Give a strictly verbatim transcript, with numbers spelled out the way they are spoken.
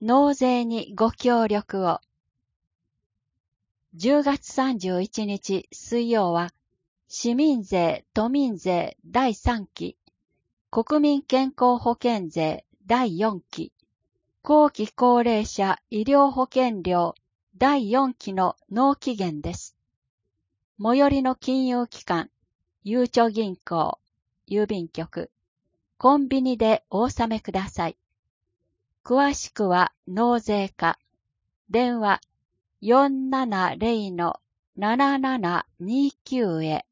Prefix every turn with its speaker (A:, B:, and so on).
A: 納税にご協力を。じゅうがつさんじゅういちにち水曜は、市民税・都民税だいさんき、国民健康保険税だいよんき、後期高齢者医療保険料だいよんきの納期限です。最寄りの金融機関、ゆうちょ銀行、郵便局、コンビニでお納めください。詳しくは納税課、電話 よんななゼロのななななにきゅう へ。